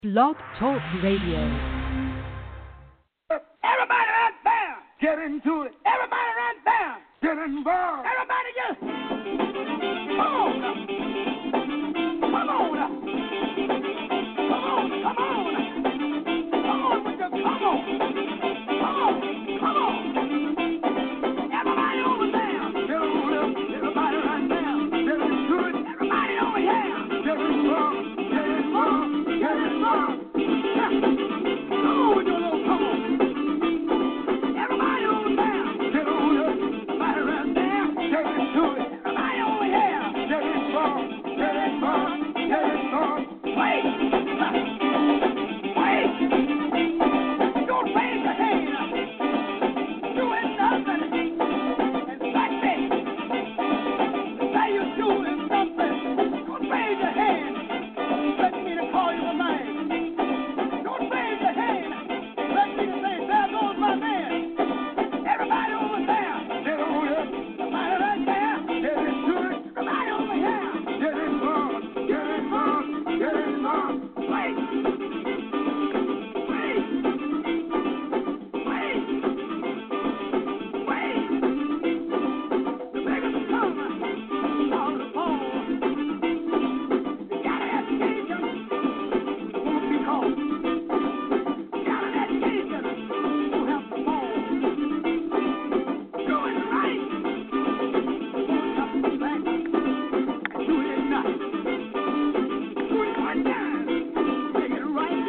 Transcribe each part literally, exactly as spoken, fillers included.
Blog Talk Radio. Everybody right there, get into it. Everybody right there, get involved. Everybody just come on up. Come on up. Come on, come on. Come on with your come on. Come on, come on. Everybody over there, get on up. Everybody right there, get into it. Everybody over here, get involved. Get involved. Get involved. Yeah. Come on with your little come on. Everybody over there, get on up. Everybody right there, get into it. Everybody over here, get involved. Get involved. Get involved. Wait. Wait. Don't raise your hand. You ain't nothing. And like that. Say you're doing something. Don't raise your hand. Let me to call you a man. Don't raise your hand. Let me to say, there goes my man. Everybody over there, get on up. Everybody right there, get into it. Everybody over here, get involved. Get involved. Get involved. Wait. Wait. Wait. Wait. The beggar's coming on the phone. You got an education, won't be called. You got an education, you have the phone. Doing right, won't have to back. Do it at night. Do it one time, make it right.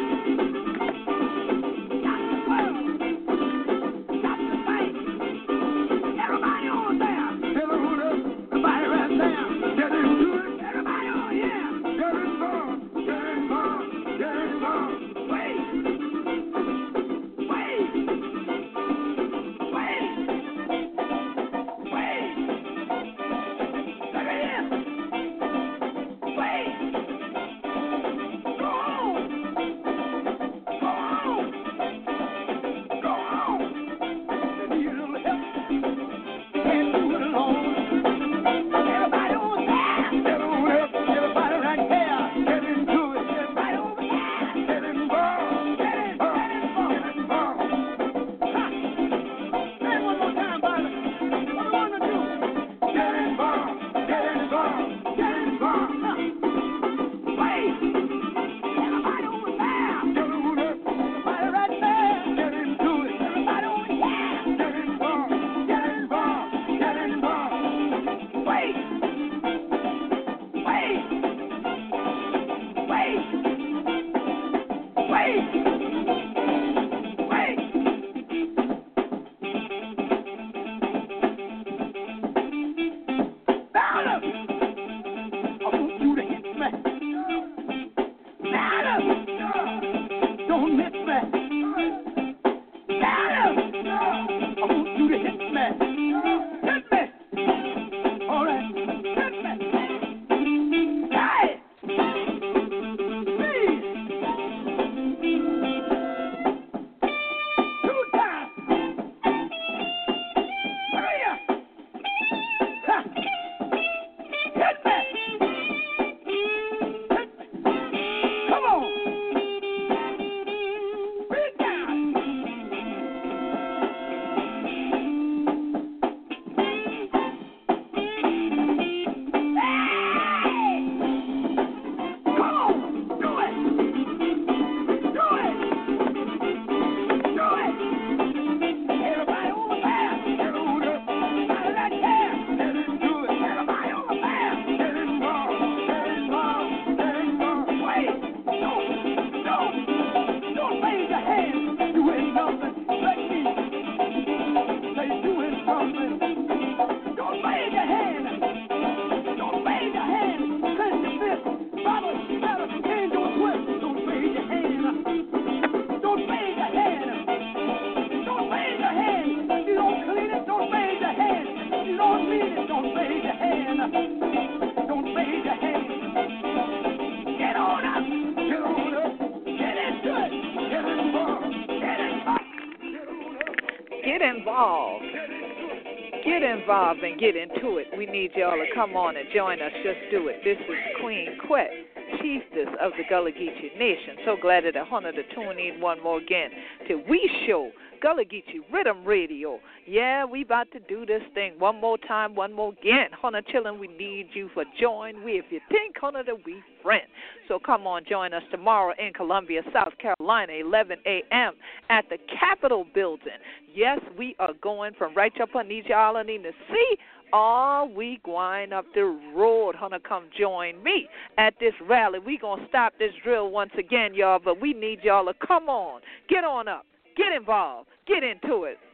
Got the world, got the fight. Everybody over there, get on up. Everybody right there, get into it. Everybody over here, get involved. Get involved. Get involved. Wait. Wait. Wait. Wait. Look at this. Wait. Go on. Go on. Go on. They need a little help. Can't do it alone. Everybody over there, get on up. Everybody right there, get into it. Everybody over there, get involved. Get in, get involved. Get involved. Ha. Say it one more time, Bobby. What do you want to do? Get involved. Get involved. Get involved. Ha. Wait. Everybody over there, get on up. Everybody right there, get into it. Everybody over here, get involved. Get involved. Get involved. Wait. Wait. Wait. Wait. Wait. Louder. I want you to hit me. Louder. Don't miss me. Louder. I want you to hit me. Hit me. All right. Hit me. Hey. Please. Two times. Hurry up. Ha. Hit me. Hit me. Come on. Breathe down. Get involved. Get involved and get into it. We need y'all to come on and join us. Just do it. This is Queen Quet chiefess of the Gullah Geechee Nation. So glad that I wanted to tune in one more again to We Show Gullah Geechee Rhythm Radio. Yeah, we about to do this thing one more time, one more again. Hunter Chillin, we need you for join we if you think Hunter the we friend. So come on, join us tomorrow in Columbia, South Carolina, eleven a.m. at the Capitol Building. Yes, we are going from right up on these island in the sea. All we going up the road, Hunter, come join me at this rally. We gonna stop this drill once again, y'all, but we need y'all to come on, get on up, get involved, get into it.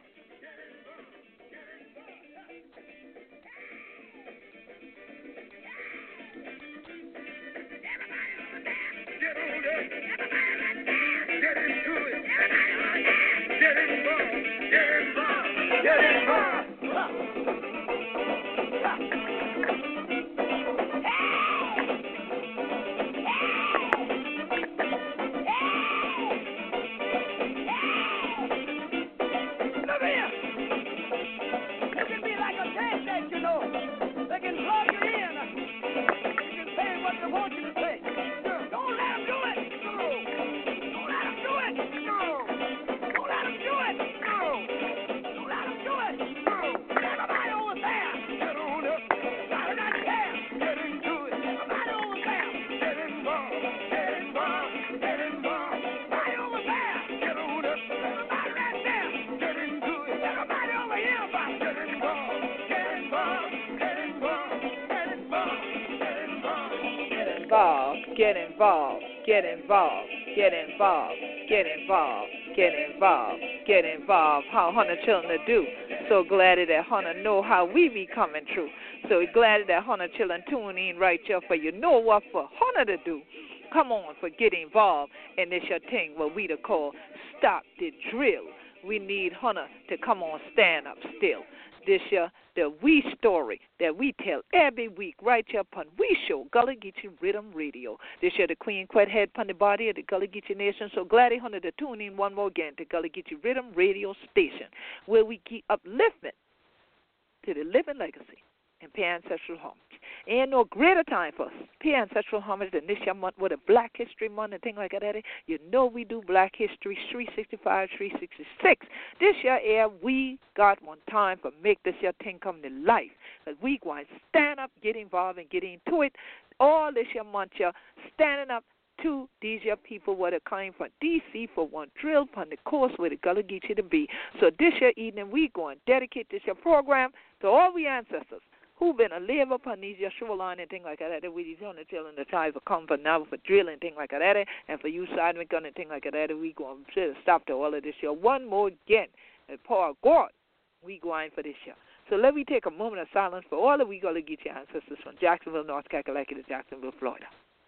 Get involved, get involved, get involved, get involved, get involved, get involved. How Hunter Children do. So glad that Hunter know how we be coming through. So glad that Hunter Children tune in right here for you know what for Hunter to do. Come on for get involved in this your thing what we to call stop the drill. We need Hunter to come on stand up still. This year, the We story that we tell every week right here upon We Show, Gullah Geechee Rhythm Radio. This year, the Queen Quet head upon the body of the Gullah Geechee Nation. So glad they wanted to tune in one more again to Gullah Geechee Rhythm Radio Station, where we keep uplifting to the living legacy and pay ancestral homage. Ain't no greater time for us. Pay ancestral homage than this year month with a Black History Month and things like that. You know we do Black History three sixty-five, three sixty-six. This year, air, we got one time for make this year thing come to life. Because we going to stand up, get involved, and get into it. All this year month, you're standing up to these your people what are coming from D C for one drill on the course where the Gullah Geechee to be. So this year evening, we going to dedicate this year program to all we ancestors who been a live upon these your shoreline and things like that, that we these on the children the time for come for now for drilling and things like that, and for you seismic gun and things like that, we going to stop to all of this year. One more again, and Paul God, we going for this year. So let me take a moment of silence for all of we Gullah Geechee ancestors from Jacksonville, North Carolina to Jacksonville, Florida.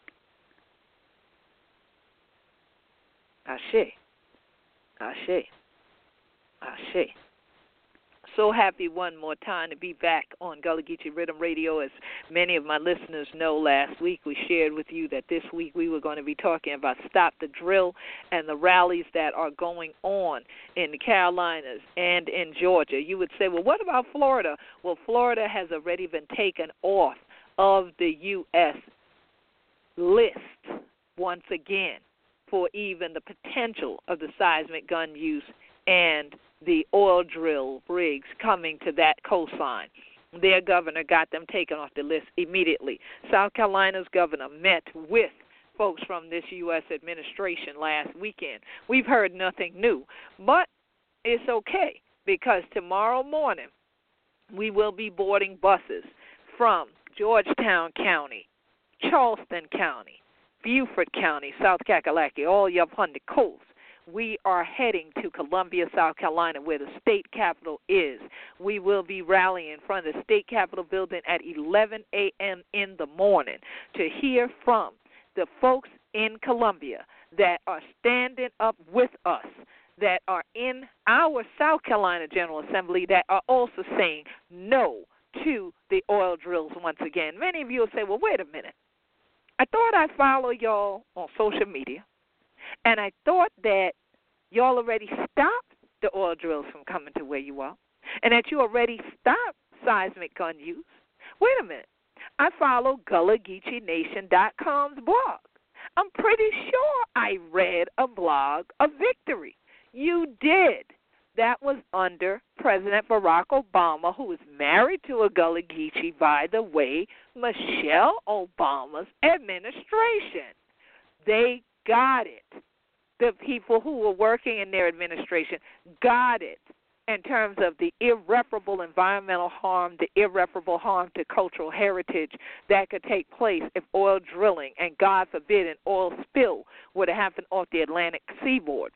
Ashe, Ashe, Ashe. So happy one more time to be back on Gullah Geechee Rhythm Radio. As many of my listeners know, last week we shared with you that this week we were going to be talking about Stop the Drill and the rallies that are going on in the Carolinas and in Georgia. You would say, well, what about Florida? Well, Florida has already been taken off of the U S list once again for even the potential of the seismic gun use and the oil drill rigs coming to that coastline. Their governor got them taken off the list immediately. South Carolina's governor met with folks from this U S administration last weekend. We've heard nothing new, but it's okay because tomorrow morning we will be boarding buses from Georgetown County, Charleston County, Beaufort County, South Carolina, all up on the coast. We are heading to Columbia, South Carolina, where the state capitol is. We will be rallying in front of the state capitol building at eleven a.m. in the morning to hear from the folks in Columbia that are standing up with us, that are in our South Carolina General Assembly, that are also saying no to the oil drills once again. Many of you will say, well, wait a minute. I thought I follow y'all on social media. And I thought that y'all already stopped the oil drills from coming to where you are, and that you already stopped seismic gun use. Wait a minute. I follow Gullah Geechee Nation dot com's blog. I'm pretty sure I read a blog of victory. You did. That was under President Barack Obama, who was married to a Gullah Geechee, by the way, Michelle Obama's administration. They got it. The people who were working in their administration got it in terms of the irreparable environmental harm, the irreparable harm to cultural heritage that could take place if oil drilling and, God forbid, an oil spill would have happened off the Atlantic seaboard.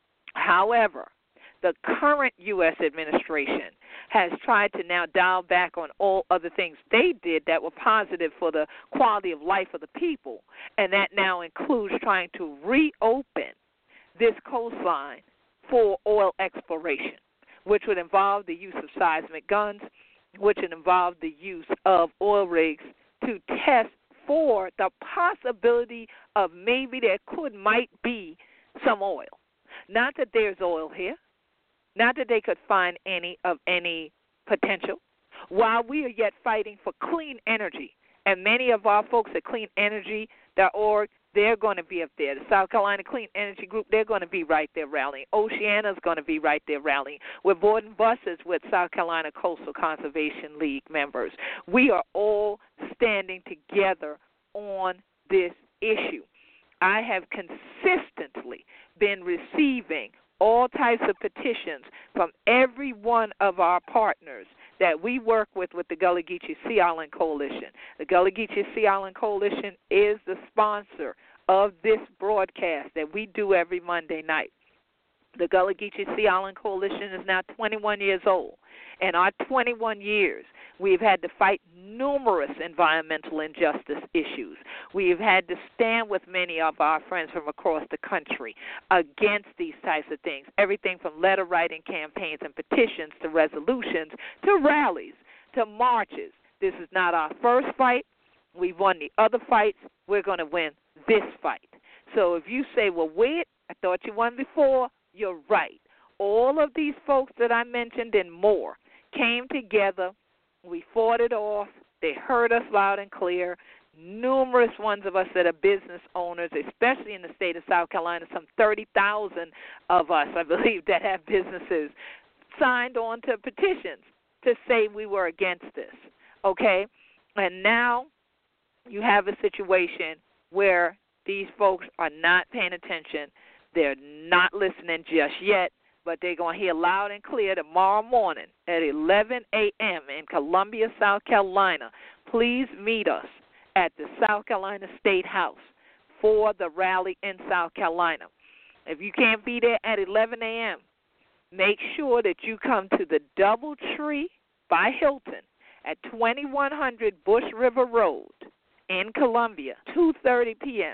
However, the current U S administration has tried to now dial back on all other things they did that were positive for the quality of life of the people, and that now includes trying to reopen this coastline for oil exploration, which would involve the use of seismic guns, which would involve the use of oil rigs to test for the possibility of maybe there could, might be some oil. Not that there's oil here, not that they could find any of any potential, while we are yet fighting for clean energy. And many of our folks at clean energy dot org, they're going to be up there. The South Carolina Clean Energy Group, they're going to be right there rallying. Oceana's going to be right there rallying. We're boarding buses with South Carolina Coastal Conservation League members. We are all standing together on this issue. I have consistently been receiving all types of petitions from every one of our partners that we work with with the Gullah Geechee Sea Island Coalition. The Gullah Geechee Sea Island Coalition is the sponsor of this broadcast that we do every Monday night. The Gullah Geechee Sea Island Coalition is now twenty-one years old. In our twenty-one years, we've had to fight numerous environmental injustice issues. We've had to stand with many of our friends from across the country against these types of things, everything from letter writing campaigns and petitions to resolutions to rallies to marches. This is not our first fight. We've won the other fights. We're going to win this fight. So if you say, well, wait, I thought you won before, you're right. All of these folks that I mentioned and more came together. We fought it off. They heard us loud and clear. Numerous ones of us that are business owners, especially in the state of South Carolina, some thirty thousand of us, I believe, that have businesses, signed on to petitions to say we were against this, okay? And now you have a situation where these folks are not paying attention. They're not listening just yet, but they're going to hear loud and clear tomorrow morning at eleven a.m. in Columbia, South Carolina. Please meet us at the South Carolina State House for the rally in South Carolina. If you can't be there at eleven a.m., make sure that you come to the DoubleTree by Hilton at twenty-one hundred Bush River Road in Columbia, two thirty p.m.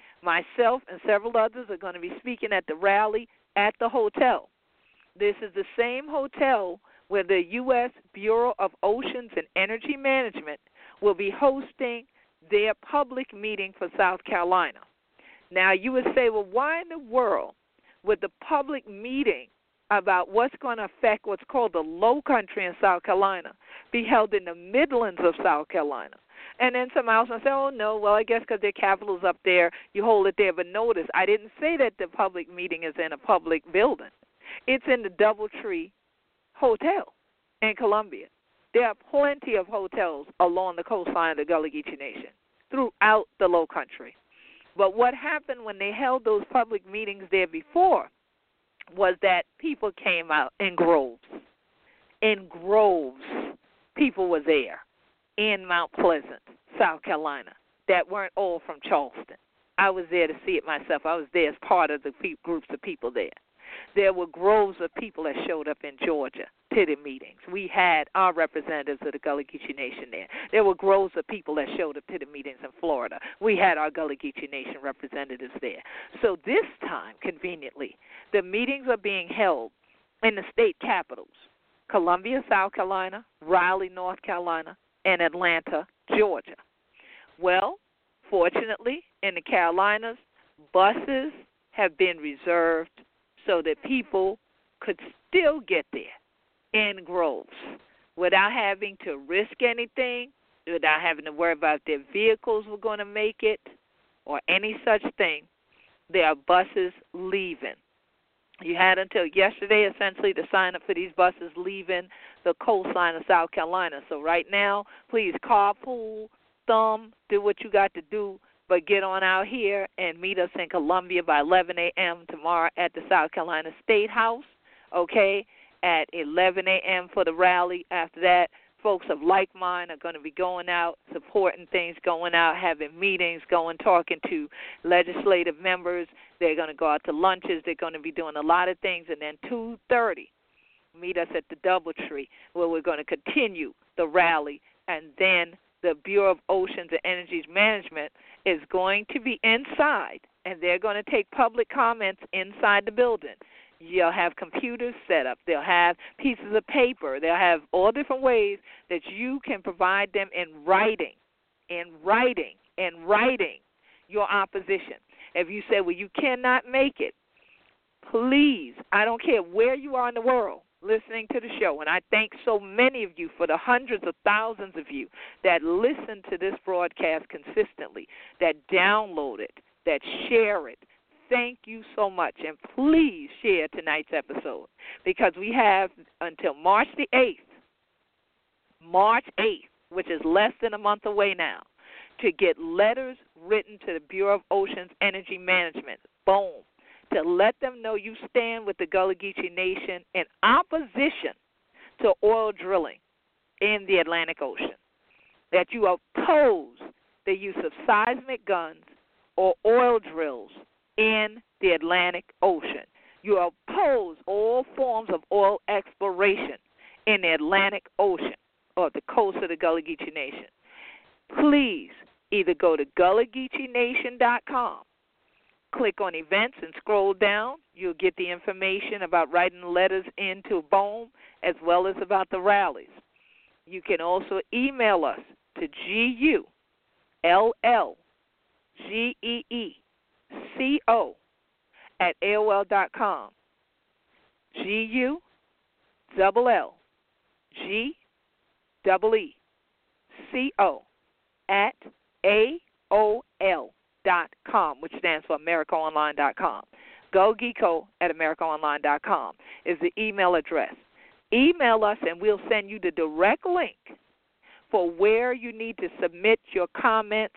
Myself and several others are going to be speaking at the rally at the hotel. This is the same hotel where the U S Bureau of Oceans and Energy Management will be hosting their public meeting for South Carolina. Now, you would say, well, why in the world would the public meeting about what's going to affect what's called the Low Country in South Carolina be held in the Midlands of South Carolina? And then some else will say, oh, no, well, I guess because their capital is up there, you hold it there. But notice, I didn't say that the public meeting is in a public building. It's in the DoubleTree Hotel in Columbia. There are plenty of hotels along the coastline of the Gullah Geechee Nation throughout the Low Country. But what happened when they held those public meetings there before was that people came out in groves. In groves, people were there in Mount Pleasant, South Carolina, that weren't all from Charleston. I was there to see it myself. I was there as part of the pe- groups of people there. There were groves of people that showed up in Georgia to the meetings. We had our representatives of the Gullah Geechee Nation there. There were groves of people that showed up to the meetings in Florida. We had our Gullah Geechee Nation representatives there. So this time, conveniently, the meetings are being held in the state capitals, Columbia, South Carolina, Raleigh, North Carolina, and Atlanta, Georgia. Well, fortunately, in the Carolinas, buses have been reserved so that people could still get there in groves without having to risk anything without having to worry about if their vehicles were going to make it or any such thing. There are buses leaving. You had until yesterday, essentially, to sign up for these buses leaving the coastline of South Carolina. So right now, please carpool, thumb, do what you got to do, but get on out here and meet us in Columbia by eleven a.m. tomorrow at the South Carolina State House, okay, at eleven a.m. for the rally. After that, folks of like mind are going to be going out, supporting things, going out, having meetings, going, talking to legislative members. They're going to go out to lunches. They're going to be doing a lot of things. And then two thirty, meet us at the DoubleTree, where we're going to continue the rally. And then the Bureau of Oceans and Energy Management is going to be inside, and they're going to take public comments inside the building. You'll have computers set up. They'll have pieces of paper. They'll have all different ways that you can provide them in writing, in writing, in writing your opposition. If you say, well, you cannot make it, please, I don't care where you are in the world listening to the show, and I thank so many of you for the hundreds of thousands of you that listen to this broadcast consistently, that download it, that share it. Thank you so much, and please share tonight's episode, because we have until March the eighth, March eighth, which is less than a month away now, to get letters written to the Bureau of Oceans Energy Management, BOEM, to let them know you stand with the Gullah Geechee Nation in opposition to oil drilling in the Atlantic Ocean, that you oppose the use of seismic guns or oil drills in the Atlantic Ocean. You oppose all forms of oil exploration in the Atlantic Ocean or the coast of the Gullah Geechee Nation. Please either go to Gullah Geechee Nation dot com, click on events and scroll down. You'll get the information about writing letters into BOEM as well as about the rallies. You can also email us to G U L L G E E C O at A O L dot com. G U L L G E E C O at A O L dot com, which stands for America Online dot com. GoGeeko at America Online dot com is the email address. Email us and we'll send you the direct link for where you need to submit your comments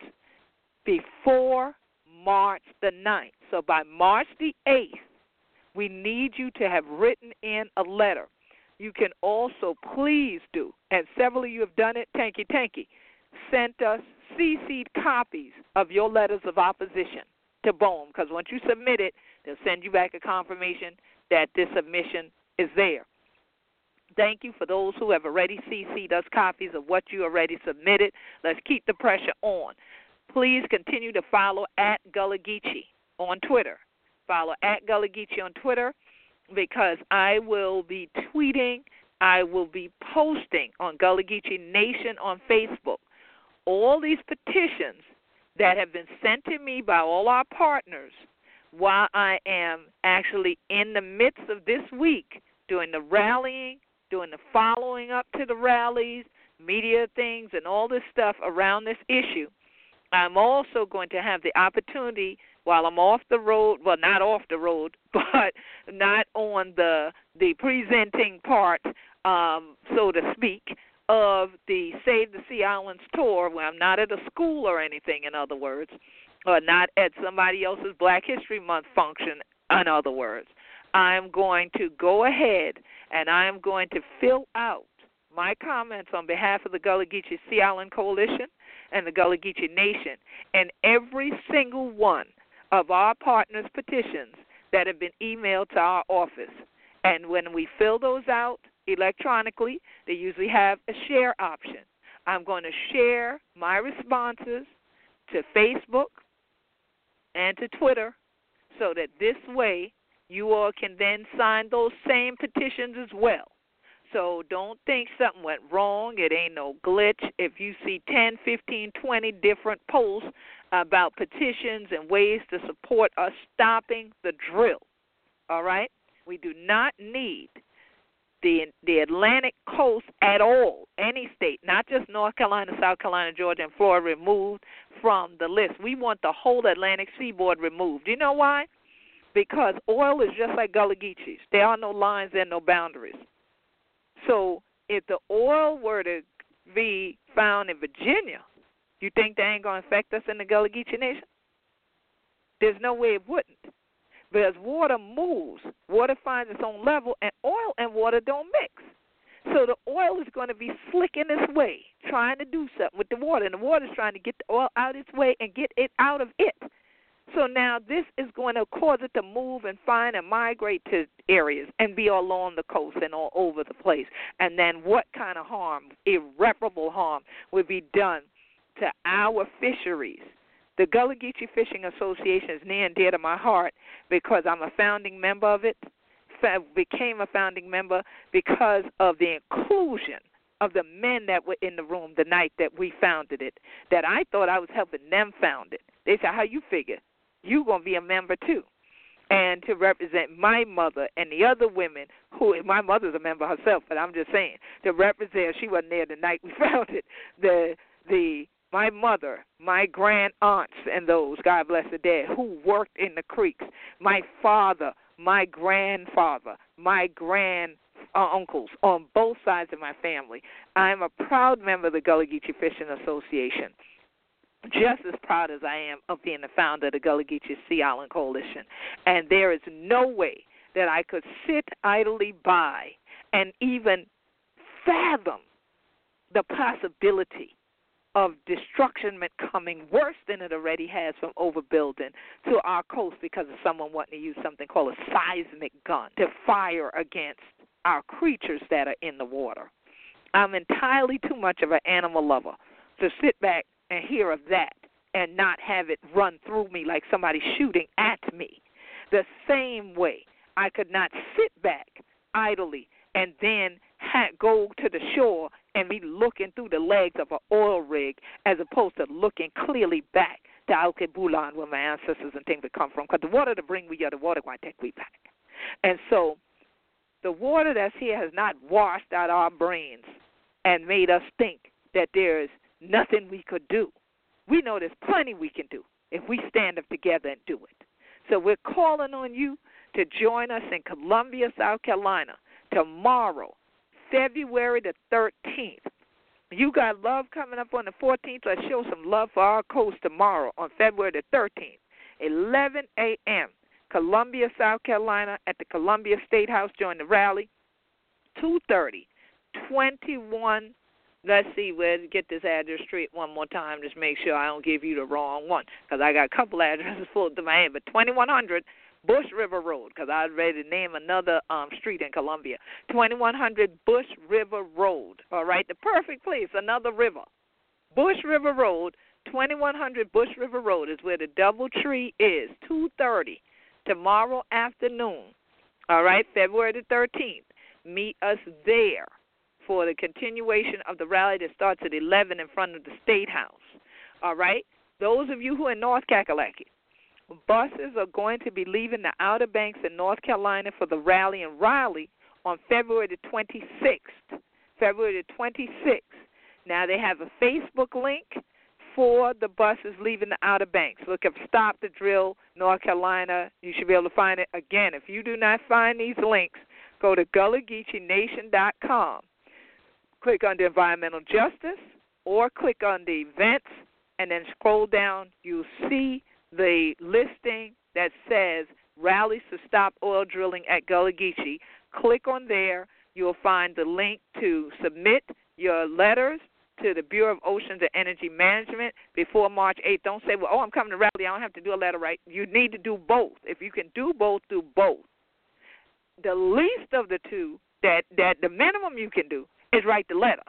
before March the ninth. So by March the eighth, we need you to have written in a letter. You can also please do, and several of you have done it, tanky tanky, sent us C C'd copies of your letters of opposition to BOEM, because once you submit it, they'll send you back a confirmation that this submission is there. Thank you for those who have already C C'd us copies of what you already submitted. Let's keep the pressure on. Please continue to follow at Gullah Geechee on Twitter. Follow at Gullah Geechee on Twitter, because I will be tweeting, I will be posting on Gullah Geechee Nation on Facebook all these petitions that have been sent to me by all our partners while I am actually in the midst of this week doing the rallying, doing the following up to the rallies, media things, and all this stuff around this issue. I'm also going to have the opportunity while I'm off the road, well, not off the road, but not on the the presenting part, um, so to speak, of the Save the Sea Islands tour, where I'm not at a school or anything, in other words, or not at somebody else's Black History Month function, in other words. I'm going to go ahead and I'm going to fill out my comments on behalf of the Gullah Geechee Sea Island Coalition and the Gullah Geechee Nation, and every single one of our partners' petitions that have been emailed to our office. And when we fill those out electronically, they usually have a share option. I'm going to share my responses to Facebook and to Twitter so that this way you all can then sign those same petitions as well. So don't think something went wrong. It ain't no glitch. If you see ten, fifteen, twenty different posts about petitions and ways to support us stopping the drill, all right? We do not need the the Atlantic coast at all, any state, not just North Carolina, South Carolina, Georgia, and Florida removed from the list. We want the whole Atlantic seaboard removed. Do you know why? Because oil is just like Gullah Geechees. There are no lines and no boundaries. So if the oil were to be found in Virginia, you think that ain't going to affect us in the Gullah Geechee Nation? There's no way it wouldn't. Because water moves. Water finds its own level, and oil and water don't mix. So the oil is going to be slicking its way, trying to do something with the water, and the water is trying to get the oil out its way and get it out of it. So now this is going to cause it to move and find and migrate to areas and be all along the coast and all over the place. And then what kind of harm, irreparable harm, would be done to our fisheries? The Gullah Geechee Fishing Association is near and dear to my heart because I'm a founding member of it, became a founding member because of the inclusion of the men that were in the room the night that we founded it, that I thought I was helping them found it. They said, how you figure? You're going to be a member too. And to represent my mother and the other women who, my mother's a member herself, but I'm just saying, to represent, she wasn't there the night we founded, the, the, my mother, my grand aunts and those, God bless the dead, who worked in the creeks, my father, my grandfather, my grand uh, uncles on both sides of my family. I'm a proud member of the Gullah Geechee Fishing Association, just as proud as I am of being the founder of the Gullah Geechee Sea Island Coalition. And there is no way that I could sit idly by and even fathom the possibility of destruction coming worse than it already has from overbuilding to our coast because of someone wanting to use something called a seismic gun to fire against our creatures that are in the water. I'm entirely too much of an animal lover to sit back and hear of that and not have it run through me like somebody shooting at me. The same way I could not sit back idly and then ha- go to the shore and be looking through the legs of an oil rig as opposed to looking clearly back to Alkebulan where my ancestors and things would come from. Because the water to bring we are, the water going to take we back. And so the water that's here has not washed out our brains and made us think that there is nothing we could do. We know there's plenty we can do if we stand up together and do it. So we're calling on you to join us in Columbia, South Carolina, tomorrow, February the thirteenth. You got love coming up on the fourteenth. Let's show some love for our coast tomorrow on February the thirteenth, eleven a.m., Columbia, South Carolina, at the Columbia State House. Join the rally. two thirty, twenty-one. Let's see, where to get this address straight one more time. Just make sure I don't give you the wrong one because I got a couple addresses full to my head. But twenty-one hundred Bush River Road, because I was ready to name another um, street in Columbia. twenty-one hundred Bush River Road, all right? The perfect place, another river. Bush River Road, twenty-one hundred Bush River Road is where the DoubleTree is, two thirty, tomorrow afternoon, all right, February the thirteenth. Meet us there for the continuation of the rally that starts at eleven in front of the State House, all right? Those of you who are in North Kakalaki, buses are going to be leaving the Outer Banks in North Carolina for the rally in Raleigh on February the twenty-sixth. February the twenty-sixth. Now, they have a Facebook link for the buses leaving the Outer Banks. Look up Stop the Drill, North Carolina. You should be able to find it. Again, if you do not find these links, go to Gullah Geechee Nation dot com. Click on the Environmental Justice or click on the Events and then scroll down. You'll see the listing that says Rallies to Stop Oil Drilling at Gullah Geechee. Click on there. You'll find the link to submit your letters to the Bureau of Oceans and Energy Management before March eighth. Don't say, well, oh, I'm coming to Raleigh. I don't have to do a letter, right? You need to do both. If you can do both, do both. The least of the two, that, that the minimum you can do is write the letter.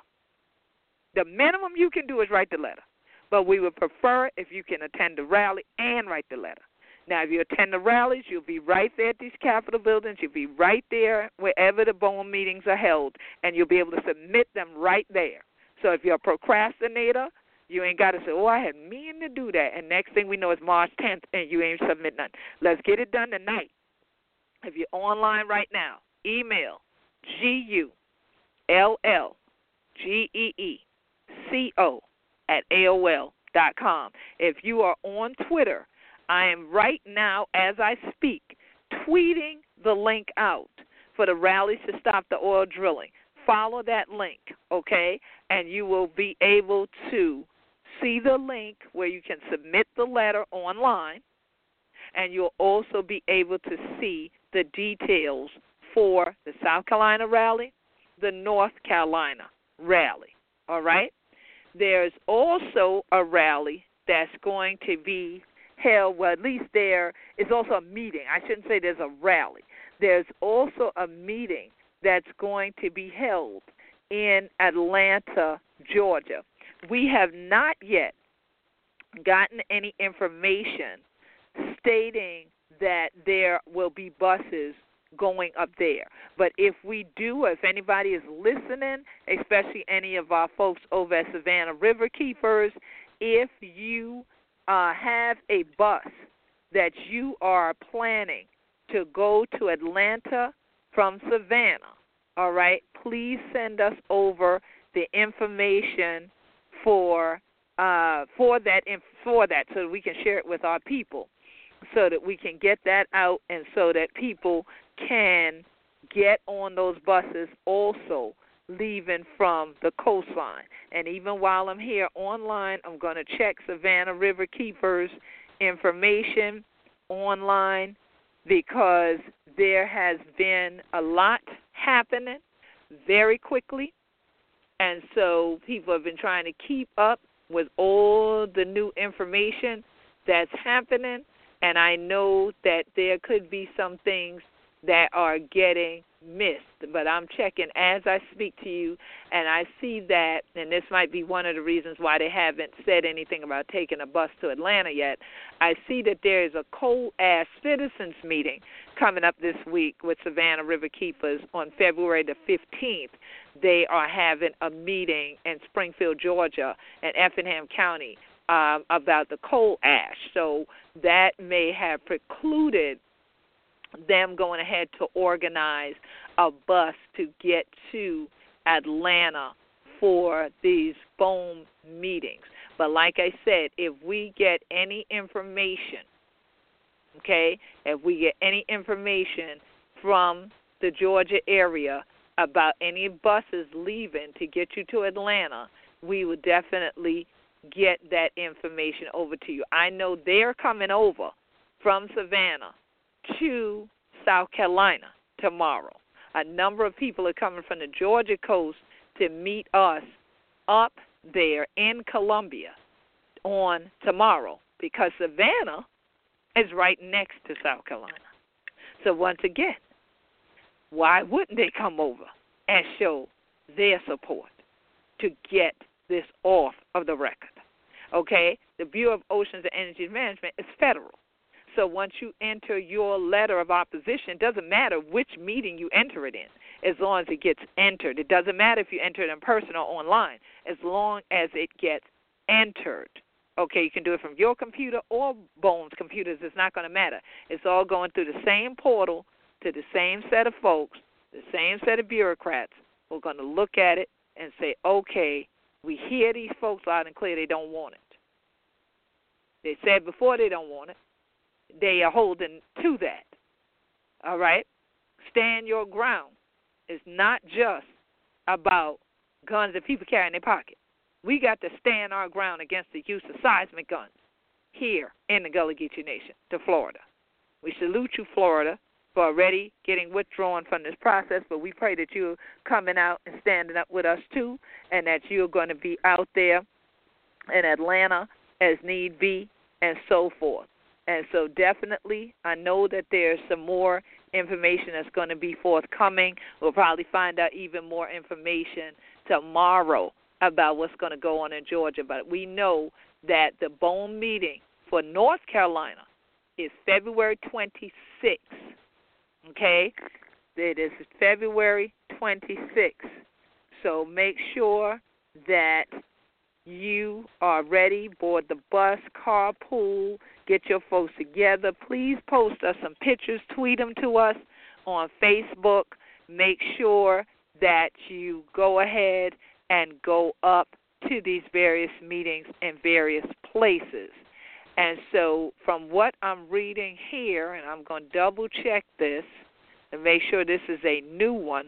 The minimum you can do is write the letter. But we would prefer if you can attend the rally and write the letter. Now, if you attend the rallies, you'll be right there at these Capitol buildings. You'll be right there wherever the B O E M meetings are held, and you'll be able to submit them right there. So if you're a procrastinator, you ain't got to say, oh, I had meaning to do that. And next thing we know is March tenth, and you ain't submit none. Let's get it done tonight. If you're online right now, email G U L L G E E C O at A O L dot com. If you are on Twitter, I am right now, as I speak, tweeting the link out for the Rallies to Stop the Oil Drilling. Follow that link, okay? And you will be able to see the link where you can submit the letter online, and you'll also be able to see the details for the South Carolina rally, the North Carolina rally, all right? There's also a rally that's going to be held, well, at least there is also a meeting. I shouldn't say there's a rally. There's also a meeting that's going to be held in Atlanta, Georgia. We have not yet gotten any information stating that there will be buses going up there. But if we do, if anybody is listening, especially any of our folks over at Savannah River Keepers, if you uh, have a bus that you are planning to go to Atlanta from Savannah, all right, please send us over the information for uh, for that for that so that we can share it with our people, so that we can get that out and so that people can get on those buses also leaving from the coastline. And even while I'm here online, I'm going to check Savannah River Keepers information online, because there has been a lot happening very quickly. And so people have been trying to keep up with all the new information that's happening. And I know that there could be some things that are getting missed. But I'm checking as I speak to you, and I see that, and this might be one of the reasons why they haven't said anything about taking a bus to Atlanta yet. I see that there is a Coal Ash Citizens meeting coming up this week with Savannah River Keepers on February the fifteenth. They are having a meeting in Springfield, Georgia, and Effingham County um, about the coal ash. So that may have precluded them going ahead to organize a bus to get to Atlanta for these BOEM meetings. But like I said, if we get any information, okay, if we get any information from the Georgia area about any buses leaving to get you to Atlanta, we will definitely get that information over to you. I know they're coming over from Savannah to South Carolina tomorrow. A number of people are coming from the Georgia coast to meet us up there in Columbia on tomorrow, because Savannah is right next to South Carolina. So once again, why wouldn't they come over and show their support to get this off of the record? Okay? The Bureau of Oceans and Energy Management is federal. So once you enter your letter of opposition, it doesn't matter which meeting you enter it in, as long as it gets entered. It doesn't matter if you enter it in person or online, as long as it gets entered. Okay, you can do it from your computer or BOEM's computers. It's not going to matter. It's all going through the same portal to the same set of folks, the same set of bureaucrats. We're going to look at it and say, okay, we hear these folks loud and clear. They don't want it. They said before they don't want it. They are holding to that. All right? Stand your ground. It's not just about guns that people carry in their pocket. We got to stand our ground against the use of seismic guns here in the Gullah Geechee Nation to Florida. We salute you, Florida, for already getting withdrawn from this process, but we pray that you're coming out and standing up with us too, and that you're going to be out there in Atlanta as need be and so forth. And so definitely, I know that there's some more information that's going to be forthcoming. We'll probably find out even more information tomorrow about what's going to go on in Georgia. But we know that the BOEM meeting for North Carolina is February twenty-sixth. Okay? It is February twenty-sixth. So make sure that you are ready, board the bus, carpool, get your folks together. Please post us some pictures, tweet them to us on Facebook, make sure that you go ahead and go up to these various meetings in various places. And so from what I'm reading here, and I'm going to double check this and make sure this is a new one,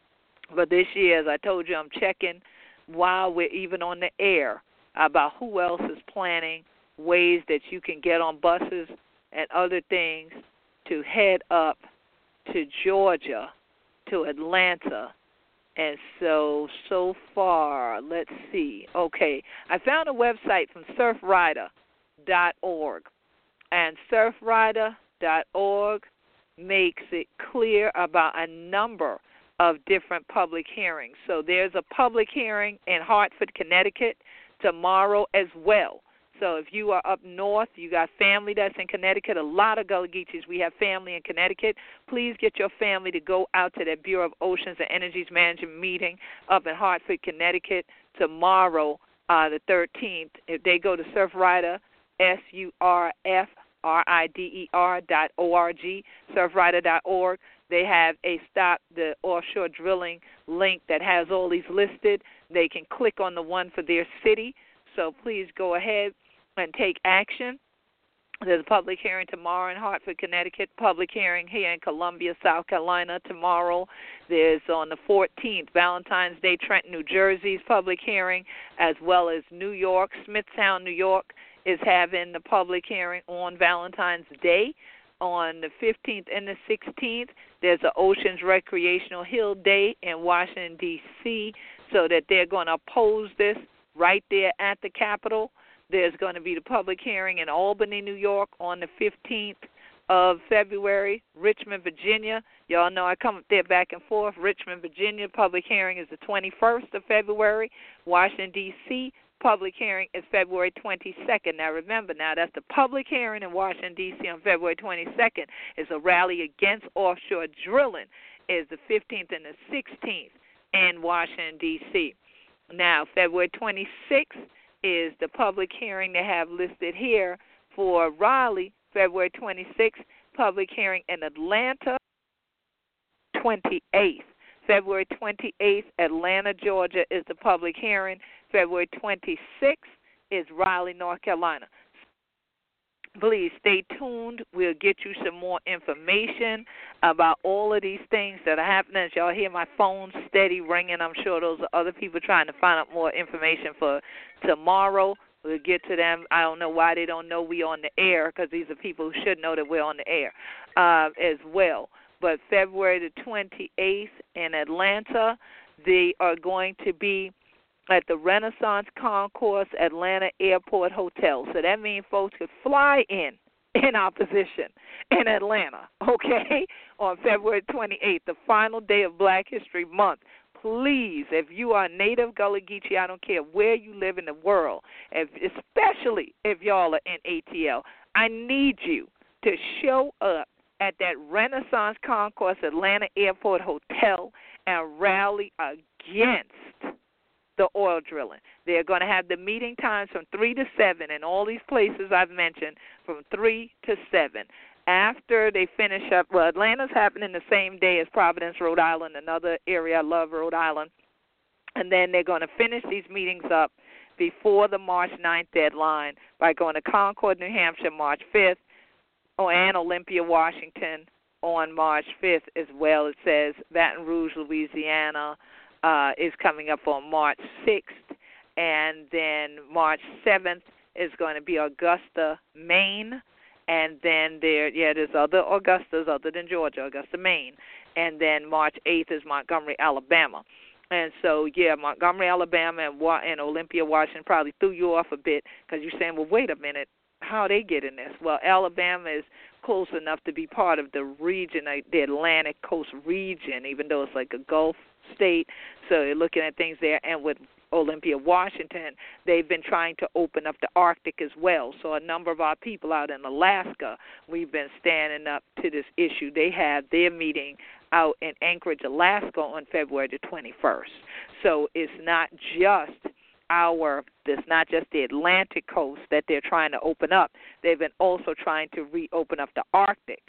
but this year, as I told you, I'm checking while we're even on the air about who else is planning ways that you can get on buses and other things to head up to Georgia, to Atlanta. And so, so far, let's see. Okay, I found a website from surf rider dot org, and surf rider dot org makes it clear about a number of different public hearings. So there's a public hearing in Hartford, Connecticut tomorrow as well. So if you are up north, you got family that's in Connecticut, a lot of Gullah Geechees, we have family in Connecticut. Please get your family to go out to that Bureau of Oceans and Energies Management meeting up in Hartford, Connecticut tomorrow, uh, the thirteenth. If they go to Surfrider, S U R F R I D E R dot O R G, surfrider dot org, they have a Stop the Offshore Drilling link that has all these listed. They can click on the one for their city. So please go ahead and take action. There's a public hearing tomorrow in Hartford, Connecticut, public hearing here in Columbia, South Carolina tomorrow. There's on the fourteenth, Valentine's Day, Trenton, New Jersey's public hearing, as well as New York. Smithtown, New York is having the public hearing on Valentine's Day. On the fifteenth and the sixteenth, there's the Oceans Recreational Hill Day in Washington, D C, so that they're going to oppose this right there at the Capitol. There's going to be the public hearing in Albany, New York on the fifteenth of February. Richmond, Virginia. Y'all know I come up there back and forth. Richmond, Virginia, public hearing is the twenty-first of February. Washington, D C, public hearing is February twenty-second. Now remember, now that's the public hearing in Washington, D C on February twenty-second. Is a rally against offshore drilling is the fifteenth and the sixteenth in Washington, D C. Now, February twenty-sixth is the public hearing they have listed here for Raleigh. February twenty-sixth, public hearing in Atlanta, twenty-eighth. February twenty-eighth, Atlanta, Georgia is the public hearing. February twenty-sixth is Raleigh, North Carolina. Please stay tuned. We'll get you some more information about all of these things that are happening. As y'all hear my phone steady ringing, I'm sure those are other people trying to find out more information for tomorrow. We'll get to them. I don't know why they don't know we on the air, because these are people who should know that we're on the air uh, as well. But February the twenty-eighth in Atlanta, they are going to be at the Renaissance Concourse Atlanta Airport Hotel. So that means folks could fly in in our position in Atlanta, okay, on February twenty-eighth, the final day of Black History Month. Please, if you are native Gullah Geechee, I don't care where you live in the world, if, especially if y'all are in A T L, I need you to show up at that Renaissance Concourse Atlanta Airport Hotel and rally against the oil drilling. They're going to have the meeting times from three to seven in all these places I've mentioned, from three to seven. After they finish up, well, Atlanta's happening the same day as Providence, Rhode Island, another area I love, Rhode Island. And then they're going to finish these meetings up before the March ninth deadline by going to Concord, New Hampshire, March fifth, and Olympia, Washington on March fifth as well. It says Baton Rouge, Louisiana, Uh, is coming up on March sixth, and then March seventh is going to be Augusta, Maine, and then there, yeah, there's other Augustas other than Georgia, Augusta, Maine, and then March eighth is Montgomery, Alabama. And so, yeah, Montgomery, Alabama, and, Wa- and Olympia, Washington probably threw you off a bit because you're saying, well, wait a minute, how are they getting this? Well, Alabama is close enough to be part of the region, the Atlantic Coast region, even though it's like a Gulf state, so they're looking at things there. And with Olympia, Washington, they've been trying to open up the Arctic as well. So a number of our people out in Alaska, we've been standing up to this issue. They have their meeting out in Anchorage, Alaska on February the twenty-first. So it's not just our, it's not just the Atlantic coast that they're trying to open up. They've been also trying to reopen up the Arctic.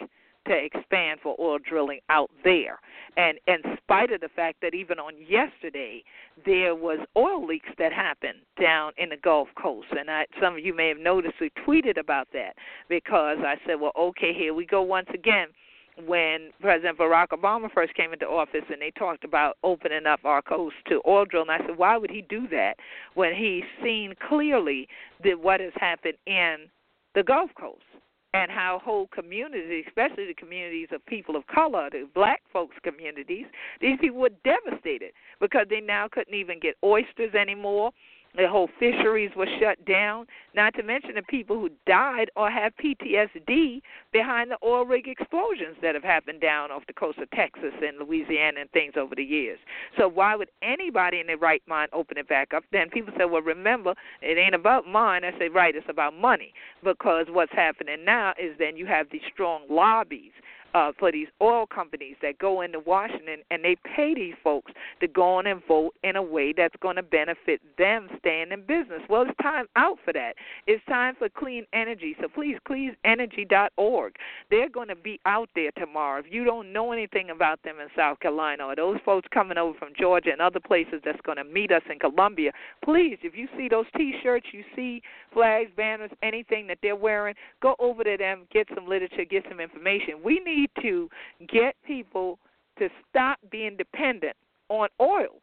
to expand for oil drilling out there. And in spite of the fact that even on yesterday there was oil leaks that happened down in the Gulf Coast. And I, some of you may have noticed we tweeted about that because I said, well, okay, here we go once again. When President Barack Obama first came into office and they talked about opening up our coast to oil drilling, I said, why would he do that when he's seen clearly that what has happened in the Gulf Coast and how whole communities, especially the communities of people of color, the black folks communities, these people were devastated because they now couldn't even get oysters anymore. The whole fisheries were shut down, not to mention the people who died or have P T S D behind the oil rig explosions that have happened down off the coast of Texas and Louisiana and things over the years. So why would anybody in their right mind open it back up? Then people say, well, remember, it ain't about mine. I say, right, it's about money, because what's happening now is then you have these strong lobbies Uh, for these oil companies that go into Washington and they pay these folks to go on and vote in a way that's going to benefit them staying in business. Well, it's time out for that. It's time for clean energy. So please, clean energy dot org. They're going to be out there tomorrow. If you don't know anything about them in South Carolina or those folks coming over from Georgia and other places that's going to meet us in Columbia, please, if you see those T-shirts, you see flags, banners, anything that they're wearing, go over to them, get some literature, get some information. We need to get people to stop being dependent on oil.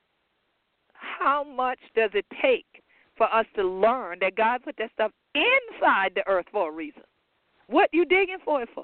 How much does it take for us to learn that God put that stuff inside the earth for a reason? What you digging for it for?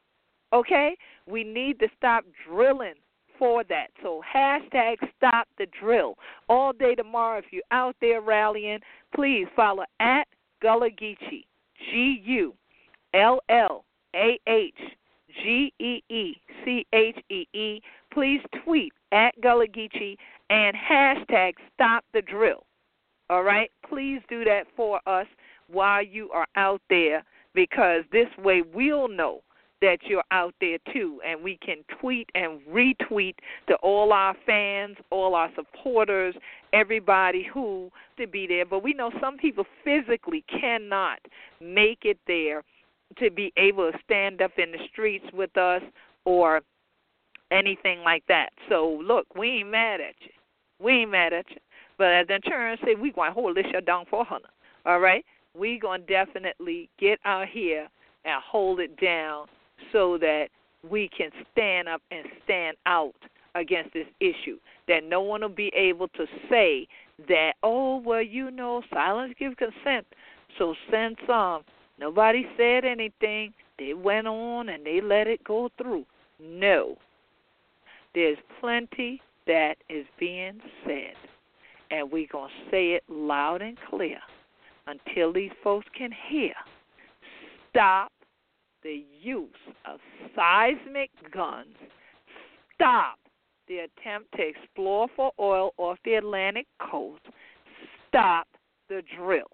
Okay? We need to stop drilling for that. So hashtag stop the drill. All day tomorrow, if you're out there rallying, please follow at Gullah Geechee, G U L L A H G E E C H E E. Please tweet at Gullah Geechee and hashtag stop the drill. All right? Please do that for us while you are out there, because this way we'll know that you're out there too, and we can tweet and retweet to all our fans, all our supporters, everybody who to be there. But we know some people physically cannot make it there to be able to stand up in the streets with us or anything like that. So, look, we ain't mad at you. We ain't mad at you. But as the insurance say, we going to hold this shut down for Hunter. All right? We going to definitely get out here and hold it down so that we can stand up and stand out against this issue, that no one will be able to say that, oh, well, you know, silence gives consent. So since um, nobody said anything, they went on and they let it go through. No. There's plenty that is being said, and we're going to say it loud and clear until these folks can hear. Stop the use of seismic guns. Stop the attempt to explore for oil off the Atlantic coast. Stop the drill.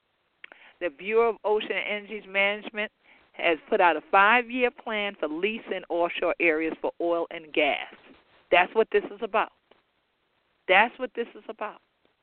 The Bureau of Ocean and Energy Management has put out a five-year plan for leasing offshore areas for oil and gas. That's what this is about. That's what this is about.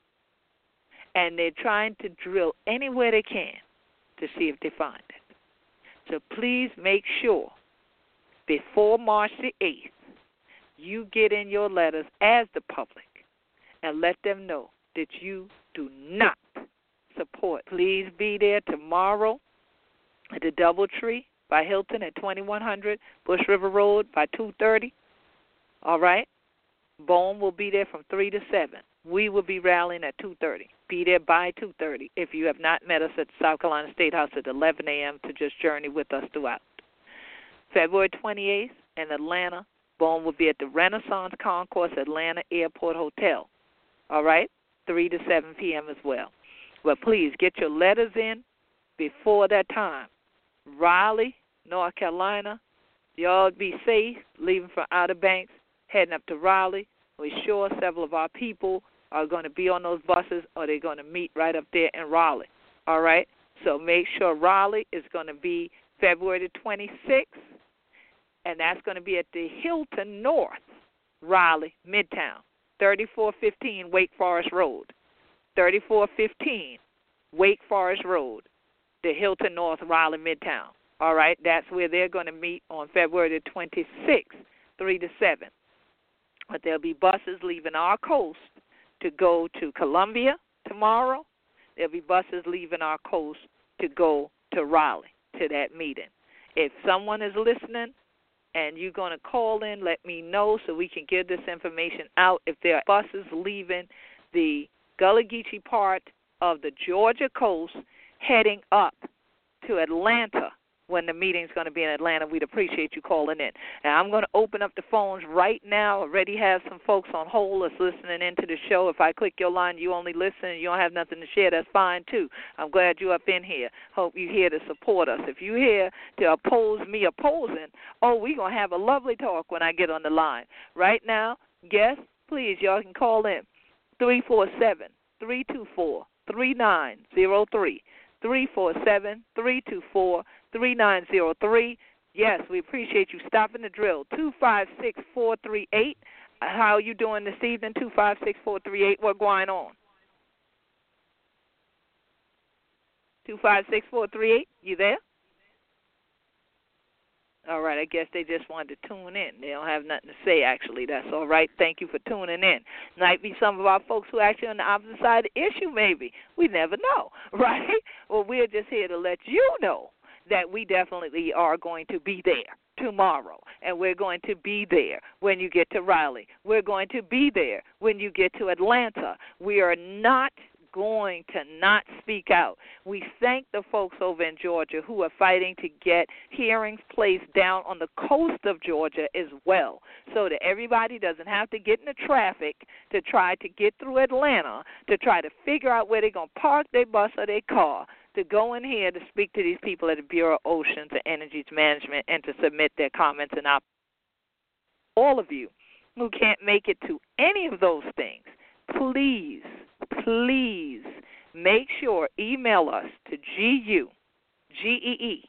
And they're trying to drill anywhere they can to see if they find it. So please make sure before March the eighth, you get in your letters as the public and let them know that you do not support. Please be there tomorrow at the Doubletree by Hilton at twenty-one hundred Bush River Road by two thirty. All right? Bone will be there from three to seven. We will be rallying at two thirty. Be there by two thirty if you have not met us at South Carolina State House at eleven a.m. to just journey with us throughout. February twenty-eighth in Atlanta, Bone will be at the Renaissance Concourse Atlanta Airport Hotel. All right? three to seven p.m. as well. But please get your letters in before that time. Raleigh, North Carolina, y'all be safe, leaving from Outer Banks, heading up to Raleigh. We're sure several of our people are going to be on those buses, or they're going to meet right up there in Raleigh. All right? So make sure Raleigh is going to be February the twenty-sixth, and that's going to be at the Hilton North, Raleigh, Midtown, thirty-four fifteen Wake Forest Road. thirty-four fifteen Wake Forest Road, the Hilton North, Raleigh, Midtown. All right, that's where they're going to meet on February the twenty-sixth, three to seven. But there'll be buses leaving our coast to go to Columbia tomorrow. There'll be buses leaving our coast to go to Raleigh to that meeting. If someone is listening and you're going to call in, let me know so we can get this information out. If there are buses leaving the Gullah Geechee part of the Georgia coast heading up to Atlanta when the meeting's going to be in Atlanta, we'd appreciate you calling in. Now, I'm going to open up the phones right now. I already have some folks on hold that's listening into the show. If I click your line, you only listen and you don't have nothing to share, that's fine, too. I'm glad you're up in here. Hope you're here to support us. If you're here to oppose me opposing, oh, we're going to have a lovely talk when I get on the line. Right now, guests, please, y'all can call in. three four seven, three two four, three nine zero three. three four seven, three two four, three nine zero three. Yes, we appreciate you stopping the drill. two five six, four three eight. How are you doing this evening? two five six, four three eight. What's going on? two five six, four three eight. You there? All right, I guess they just wanted to tune in. They don't have nothing to say, actually. That's all right. Thank you for tuning in. Might be some of our folks who are actually on the opposite side of the issue, maybe. We never know, right? Well, we're just here to let you know that we definitely are going to be there tomorrow, and we're going to be there when you get to Raleigh. We're going to be there when you get to Atlanta. We are not going to not speak out. We thank the folks over in Georgia who are fighting to get hearings placed down on the coast of Georgia as well, so that everybody doesn't have to get in the traffic to try to get through Atlanta, to try to figure out where they're going to park their bus or their car, to go in here to speak to these people at the Bureau of Oceans and Energy Management and to submit their comments and op- all of you who can't make it to any of those things, please, please make sure, email us to G U G E E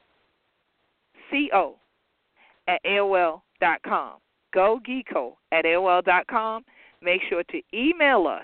C O at A O L dot com. Go Geeko at A O L dot com. Make sure to email us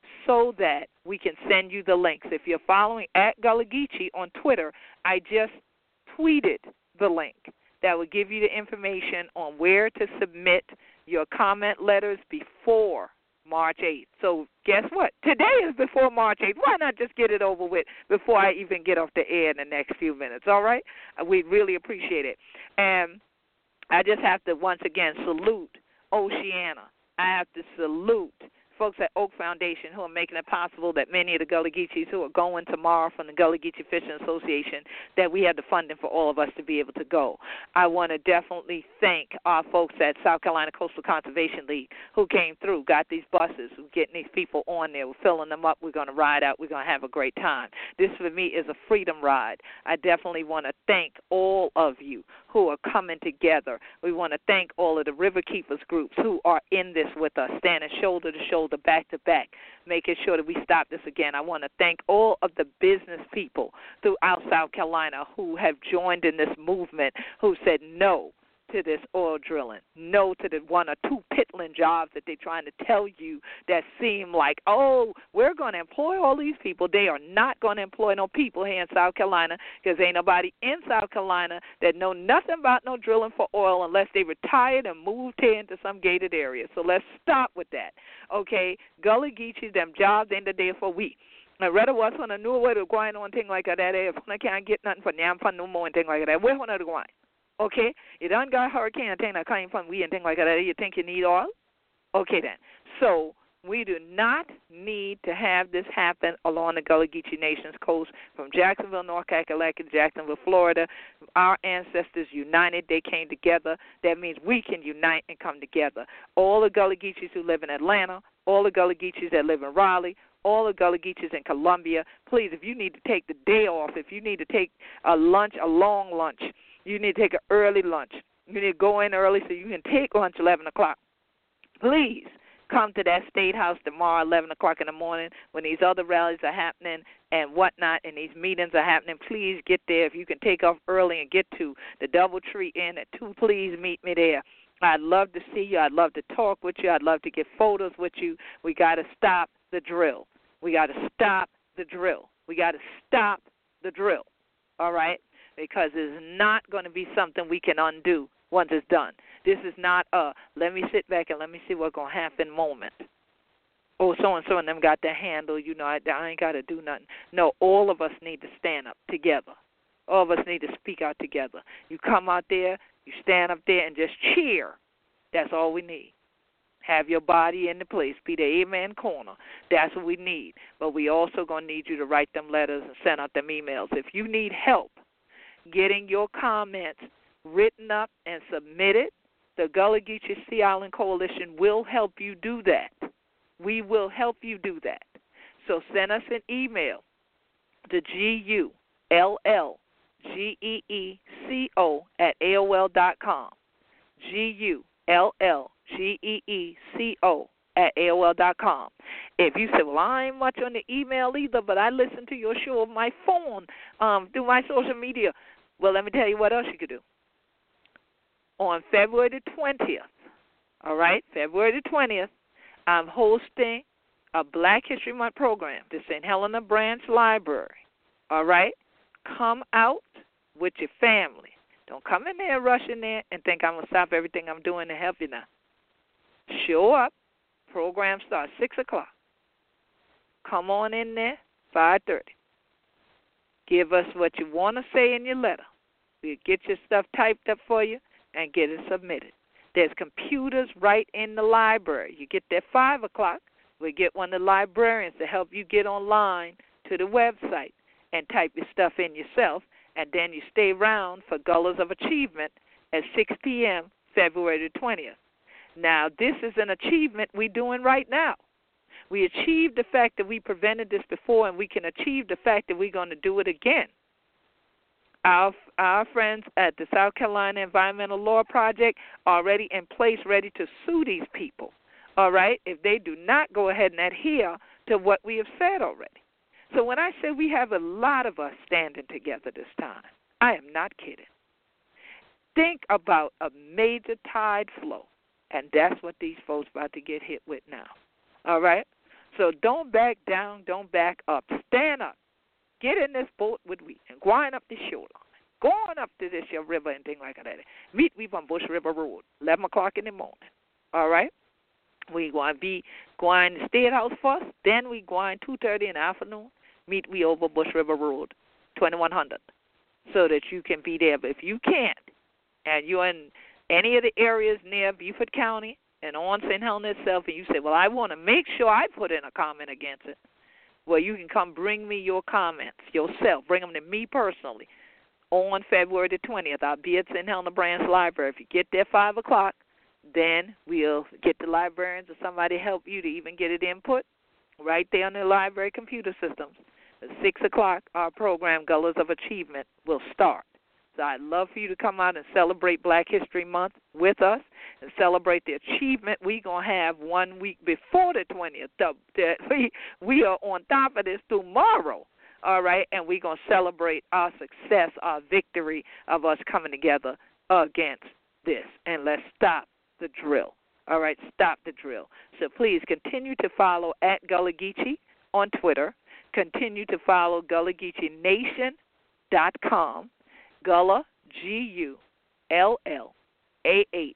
so that we can send you the links. If you're following at Gullah Geechee on Twitter, I just tweeted the link that will give you the information on where to submit your comment letters before March eighth. So guess what? Today is before March eighth. Why not just get it over with before I even get off the air in the next few minutes, all right? We'd really appreciate it. And I just have to once again salute Oceana. I have to salute folks at Oak Foundation who are making it possible that many of the Gullah Geechees who are going tomorrow from the Gullah Geechee Fishing Association, that we have the funding for all of us to be able to go. I want to definitely thank our folks at South Carolina Coastal Conservation League who came through, got these buses, who getting these people on there. We're filling them up. We're going to ride out. We're going to have a great time. This, for me, is a freedom ride. I definitely want to thank all of you who are coming together. We want to thank all of the River Keepers groups who are in this with us, standing shoulder to shoulder, back to back, making sure that we stop this again. I want to thank all of the business people throughout South Carolina who have joined in this movement, who said no to this oil drilling, no to the one or two pittling jobs that they're trying to tell you that seem like, oh, we're going to employ all these people. They are not going to employ no people here in South Carolina, because ain't nobody in South Carolina that know nothing about no drilling for oil unless they retired and moved here into some gated area. So let's stop with that, okay? Gullah Geechee, them jobs ain't there for we. I rather was on a new way to go on thing like that. If I can't get nothing for them for no more and thing like that, where on to go? Okay, you done got hurricane and thing that came from we and thing like that. You think you need oil? Okay then. So we do not need to have this happen along the Gullah Geechee Nation's coast from Jacksonville, North Carolina to Jacksonville, Florida. Our ancestors united. They came together. That means we can unite and come together. All the Gullah Geechees who live in Atlanta, all the Gullah Geechees that live in Raleigh, all the Gullah Geechees in Columbia, please, if you need to take the day off, if you need to take a lunch, a long lunch, you need to take an early lunch. You need to go in early so you can take lunch eleven o'clock. Please come to that State House tomorrow, eleven o'clock in the morning, when these other rallies are happening and whatnot, and these meetings are happening. Please get there. If you can take off early and get to the DoubleTree Inn at two, please meet me there. I'd love to see you. I'd love to talk with you. I'd love to get photos with you. We got to stop the drill. We got to stop the drill. We got to stop the drill. All right? because it's not going to be something we can undo once it's done. This is not a let me sit back and let me see what's going to happen moment. Oh, so-and-so and them got their handle, you know, I, I ain't got to do nothing. No, all of us need to stand up together. All of us need to speak out together. You come out there, you stand up there and just cheer. That's all we need. Have your body in the place. Be the amen corner. That's what we need. But we also going to need you to write them letters and send out them emails. If you need help getting your comments written up and submitted, the Gullah Geechee Sea Island Coalition will help you do that. We will help you do that. So send us an email to G U L L G E E C O at A O L dot com. G U L L G E E C O at A O L dot com. If you say, well, I ain't much on the email either, but I listen to your show on my phone, um, through my social media, well, let me tell you what else you could do. On February the twentieth, all right, February the twentieth, I'm hosting a Black History Month program to Saint Helena Branch Library, all right? Come out with your family. Don't come in there, rush in there, and think I'm going to stop everything I'm doing to help you now. Show up. Program starts six o'clock. Come on in there, five thirty. Give us what you want to say in your letter. We'll get your stuff typed up for you and get it submitted. There's computers right in the library. You get there five o'clock. We get one of the librarians to help you get online to the website and type your stuff in yourself, and then you stay around for Gullahs of Achievement at six p.m. February the twentieth. Now, this is an achievement we're doing right now. We achieved the fact that we prevented this before, and we can achieve the fact that we're going to do it again. Our, our friends at the South Carolina Environmental Law Project are already in place, ready to sue these people, all right, if they do not go ahead and adhere to what we have said already. So when I say we have a lot of us standing together this time, I am not kidding. Think about a major tide flow, and that's what these folks about to get hit with now, all right? So don't back down, don't back up. Stand up. Get in this boat with we and going up the shoulder. Going up to this your river and thing like that. Meet we on Bush River Road, eleven o'clock in the morning. All right? We going to be going to State House first, then we going two thirty in the afternoon, meet we over Bush River Road, twenty-one hundred, so that you can be there. But if you can't, and you're in any of the areas near Beaufort County and on Saint Helena itself, and you say, well, I want to make sure I put in a comment against it, well, you can come bring me your comments yourself. Bring them to me personally on February the twentieth. I'll be at Saint Helena Branch Library. If you get there five o'clock, then we'll get the librarians or somebody to help you to even get it input right there on the library computer systems. At six o'clock, our program, Gullahs of Achievement, will start. So I'd love for you to come out and celebrate Black History Month with us and celebrate the achievement we're going to have one week before the twentieth. The, the, we, we are on top of this tomorrow, all right, and we're going to celebrate our success, our victory of us coming together against this. And let's stop the drill, all right, stop the drill. So please continue to follow at Gullah Geechee on Twitter. Continue to follow Gullah Geechee Nation dot com. Gullah, G U L L A H,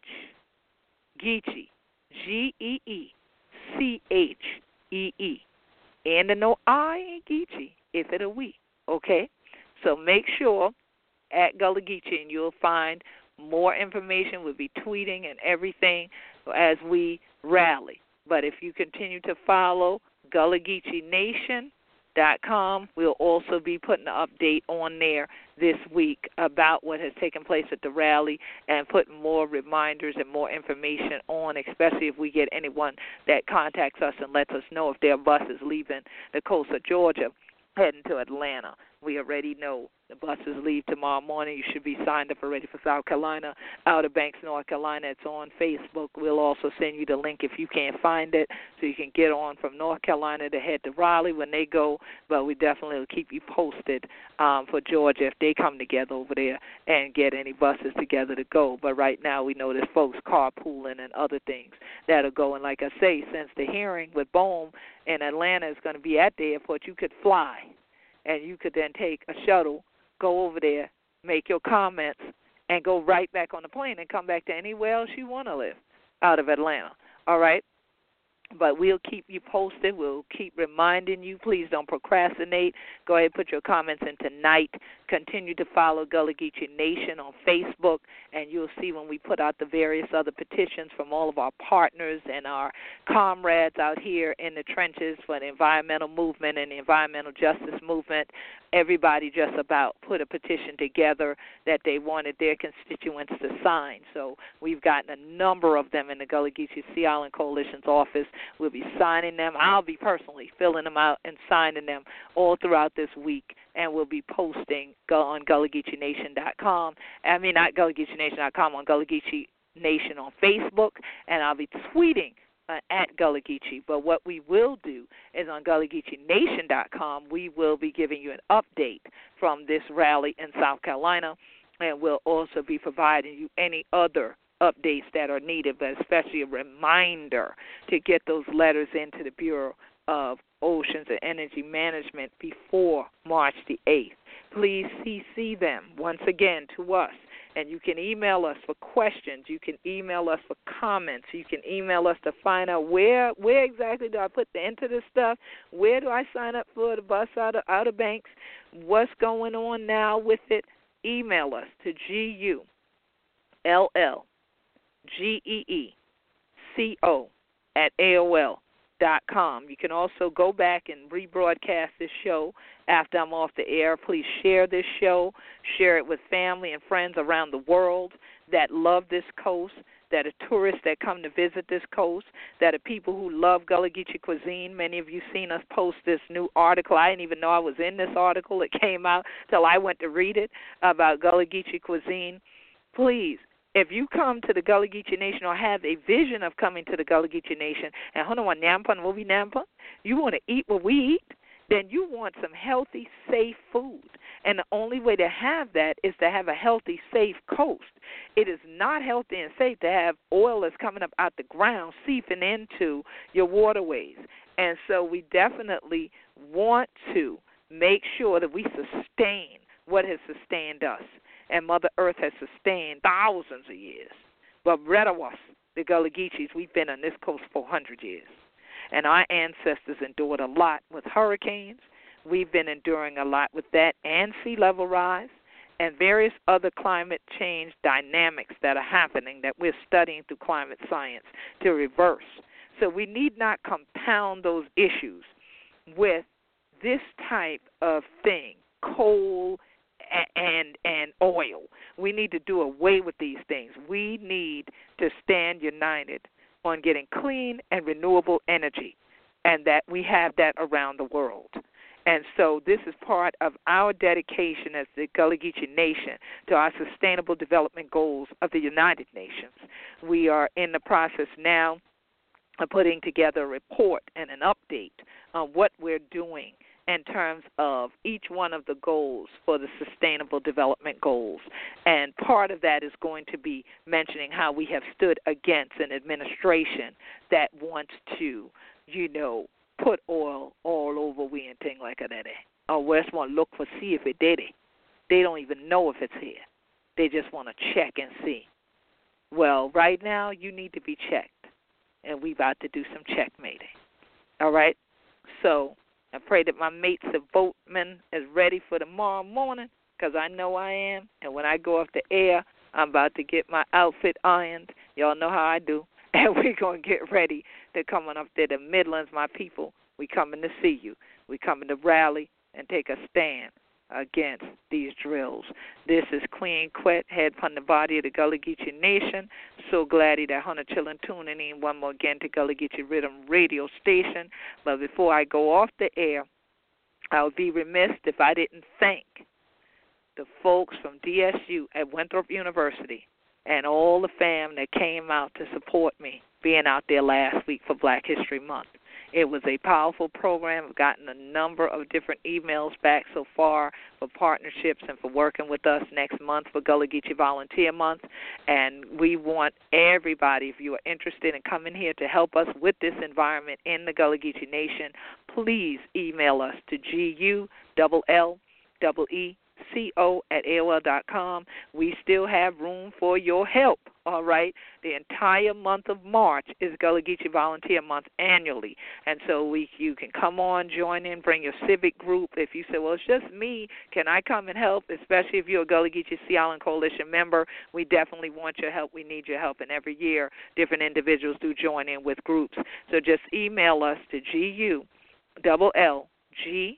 Geechee, G E E C H E E. And the no I ain't Geechee, if it a we, okay? So make sure at Gullah Geechee, and you'll find more information. We'll be tweeting and everything as we rally. But if you continue to follow Gullah Geechee Nation dot com, we'll also be putting an update on there this week about what has taken place at the rally and putting more reminders and more information on, especially if we get anyone that contacts us and lets us know if their bus is leaving the coast of Georgia heading to Atlanta. We already know the buses leave tomorrow morning. You should be signed up already for South Carolina, Outer Banks, North Carolina. It's on Facebook. We'll also send you the link if you can't find it, so you can get on from North Carolina to head to Raleigh when they go. But we definitely will keep you posted um, for Georgia if they come together over there and get any buses together to go. But right now we know there's folks carpooling and other things that are going. Like I say, since the hearing with Bohm in Atlanta is going to be at the airport, you could fly. And you could then take a shuttle, go over there, make your comments, and go right back on the plane and come back to anywhere else you want to live out of Atlanta. All right? But we'll keep you posted. We'll keep reminding you. Please don't procrastinate. Go ahead and put your comments in tonight. Continue to follow Gullah Geechee Nation on Facebook, and you'll see when we put out the various other petitions from all of our partners and our comrades out here in the trenches for the environmental movement and the environmental justice movement. Everybody just about put a petition together that they wanted their constituents to sign. So we've gotten a number of them in the Gullah Geechee Sea Island Coalition's office. We'll be signing them. I'll be personally filling them out and signing them all throughout this week, and we'll be posting on Gullah Geechee Nation dot com. I mean, not Gullah Geechee Nation dot com, on Gullah Geechee Nation on Facebook, and I'll be tweeting uh, at Gullah Geechee. But what we will do is on Gullah Geechee Nation dot com, we will be giving you an update from this rally in South Carolina, and we'll also be providing you any other updates that are needed, but especially a reminder to get those letters into the Bureau of Oceans and Energy Management before March the eighth. Please C C them once again to us, and you can email us for questions. You can email us for comments. You can email us to find out where where exactly do I put the enter this stuff? Where do I sign up for the bus out of Outer Banks? What's going on now with it? Email us to G U L L G E E C O at A O L dot com. You can also go back and rebroadcast this show after I'm off the air. Please share this show. Share it with family and friends around the world that love this coast, that are tourists that come to visit this coast, that are people who love Gullah Geechee cuisine. Many of you seen us post this new article. I didn't even know I was in this article. It came out till I went to read it about Gullah Geechee cuisine. Please, if you come to the Gullah Geechee Nation or have a vision of coming to the Gullah Geechee Nation, and hold on, Nampa, what we Nampa, you want to eat what we eat, then you want some healthy, safe food. And the only way to have that is to have a healthy, safe coast. It is not healthy and safe to have oil that's coming up out the ground seeping into your waterways. And so we definitely want to make sure that we sustain what has sustained us. And Mother Earth has sustained thousands of years. But Redawas, the Gullah Geechees, we've been on this coast for one hundred years. And our ancestors endured a lot with hurricanes. We've been enduring a lot with that and sea level rise and various other climate change dynamics that are happening that we're studying through climate science to reverse. So we need not compound those issues with this type of thing, coal and and oil. We need to do away with these things. We need to stand united on getting clean and renewable energy, and that we have that around the world. And so this is part of our dedication as the Gullah Geechee Nation to our Sustainable Development Goals of the United Nations. We are in the process now of putting together a report and an update on what we're doing in terms of each one of the goals for the Sustainable Development Goals. And part of that is going to be mentioning how we have stood against an administration that wants to, you know, put oil all over we and things like that. Or we just want to look for see if it did it. They don't even know if it's here. They just want to check and see. Well, right now you need to be checked, and we about to do some checkmating. All right? So I pray that my mates of Voteman is ready for tomorrow morning, because I know I am. And when I go off the air, I'm about to get my outfit ironed. Y'all know how I do. And we're going to get ready to come on up there to Midlands, my people. We coming to see you. We coming to rally and take a stand against these drills. This is Queen Quet, head from the body of the Gullah Geechee Nation. So glad that Hunter children tuning in one more again to Gullah Geechee Rhythm Radio Station. But before I go off the air, I would be remiss if I didn't thank the folks from D S U at Winthrop University and all the fam that came out to support me being out there last week for Black History Month. It was a powerful program. I've gotten a number of different emails back so far for partnerships and for working with us next month for Gullah Geechee Volunteer Month. And we want everybody, if you are interested in coming here to help us with this environment in the Gullah Geechee Nation, please email us to G U L L E E co at A O L dot com. We still have room for your help, all right? The entire month of March is Gullah Geechee Volunteer Month annually. And so we you can come on, join in, bring your civic group. If you say, well, it's just me, can I come and help, especially if you're a Gullah Geechee Sea Island Coalition member, we definitely want your help. We need your help. And every year, different individuals do join in with groups. So just email us to G U L L G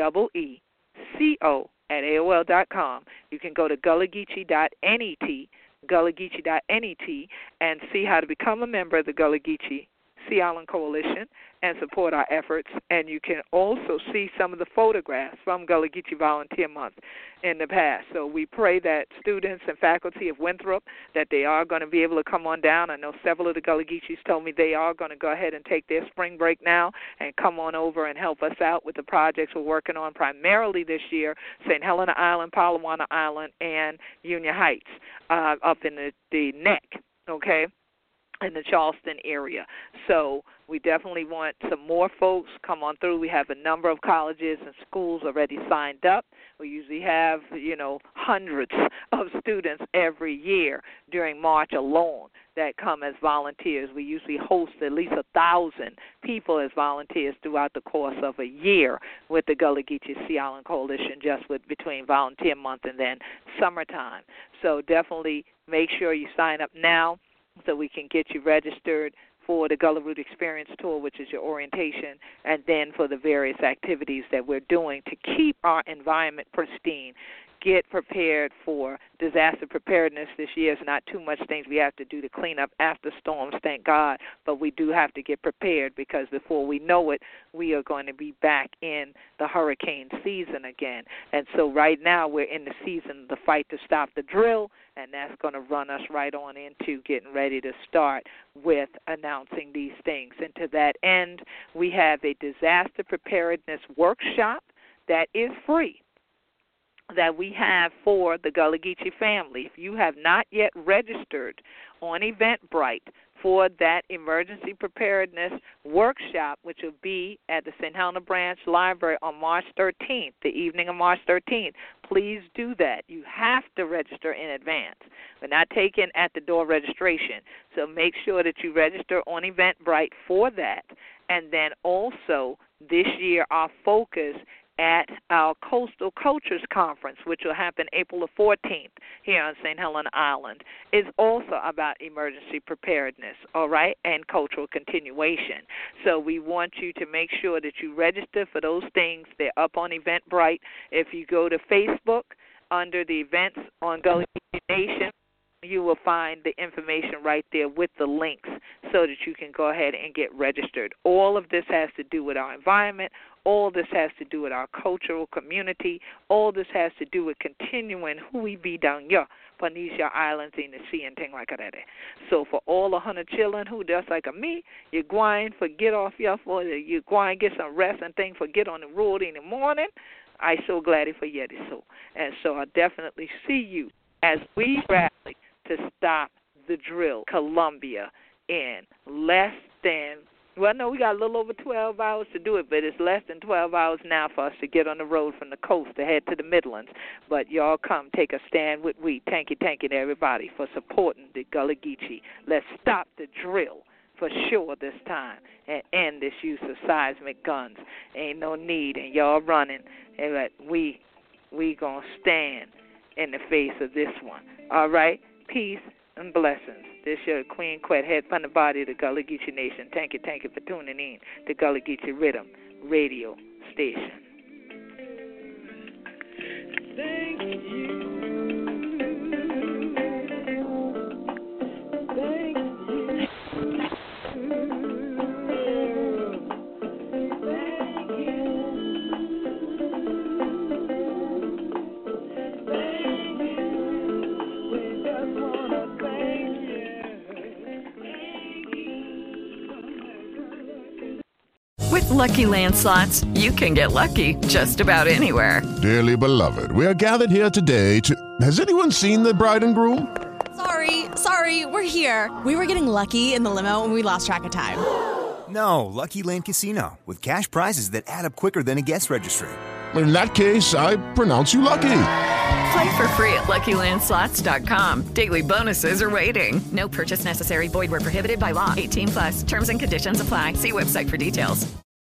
E E C O at A O L dot com. You can go to gullah geechee dot net, gullah geechee dot net, and see how to become a member of the Gullah Geechee Sea Island Coalition and support our efforts. And you can also see some of the photographs from Gullah Geechee Volunteer Month in the past. So we pray that students and faculty of Winthrop, that they are going to be able to come on down. I know several of the Gullah Geechees told me they are going to go ahead and take their spring break now and come on over and help us out with the projects we're working on primarily this year, Saint Helena Island, Palawana Island, and Union Heights uh, up in the, the neck, okay? In the Charleston area. So we definitely want some more folks come on through. We have a number of colleges and schools already signed up. We usually have, you know, hundreds of students every year during March alone that come as volunteers. We usually host at least a thousand people as volunteers throughout the course of a year with the Gullah Geechee Sea Island Coalition, just with between volunteer month and then summertime. So definitely make sure you sign up now, so we can get you registered for the Gullah Root Experience Tour, which is your orientation, and then for the various activities that we're doing to keep our environment pristine. Get prepared for disaster preparedness. This year is not too much things we have to do to clean up after storms, thank God, but we do have to get prepared because before we know it, we are going to be back in the hurricane season again. And so right now we're in the season of the fight to stop the drill, and that's going to run us right on into getting ready to start with announcing these things. And to that end, we have a disaster preparedness workshop that is free, that we have for the Gullah Geechee family. If you have not yet registered on Eventbrite for that emergency preparedness workshop, which will be at the Saint Helena Branch Library on March thirteenth, the evening of March thirteenth, please do that. You have to register in advance. We're not taking at-the-door registration, so make sure that you register on Eventbrite for that. And then also this year our focus at our Coastal Cultures Conference, which will happen April the fourteenth here on Saint Helena Island, is also about emergency preparedness, all right, and cultural continuation. So we want you to make sure that you register for those things. They're up on Eventbrite. If you go to Facebook under the events on Gullah Geechee Nation, you will find the information right there with the links so that you can go ahead and get registered. All of this has to do with our environment. All this has to do with our cultural community. All this has to do with continuing who we be down here, Panisha Islands in the sea and things like that. So for all the hundred children who just like me, you're going for get off your for you're going get some rest and things for get on the road in the morning. I so glad for you so. And so I definitely see you as we rally to stop the drill, Columbia, in less than, well, no, we got a little over twelve hours to do it, but it's less than twelve hours now for us to get on the road from the coast to head to the Midlands. But y'all come, take a stand with we. Thank you, thank you to everybody for supporting the Gullah Geechee. Let's stop the drill for sure this time and end this use of seismic guns. Ain't no need, and y'all running. And we we gonna stand in the face of this one. All right? Peace and blessings. This your Queen Quet, head from the body of the Gullah Geechee Nation. Thank you, thank you for tuning in to Gullah Geechee Rhythm Radio Station. Thank you. With Lucky Land Slots, you can get lucky just about anywhere. Dearly beloved, we are gathered here today to... Has anyone seen the bride and groom? Sorry, sorry, we're here. We were getting lucky in the limo and we lost track of time. No, Lucky Land Casino, with cash prizes that add up quicker than a guest registry. In that case, I pronounce you lucky. Play for free at Lucky Land Slots dot com. Daily bonuses are waiting. No purchase necessary. Void where prohibited by law. eighteen plus. Terms and conditions apply. See website for details.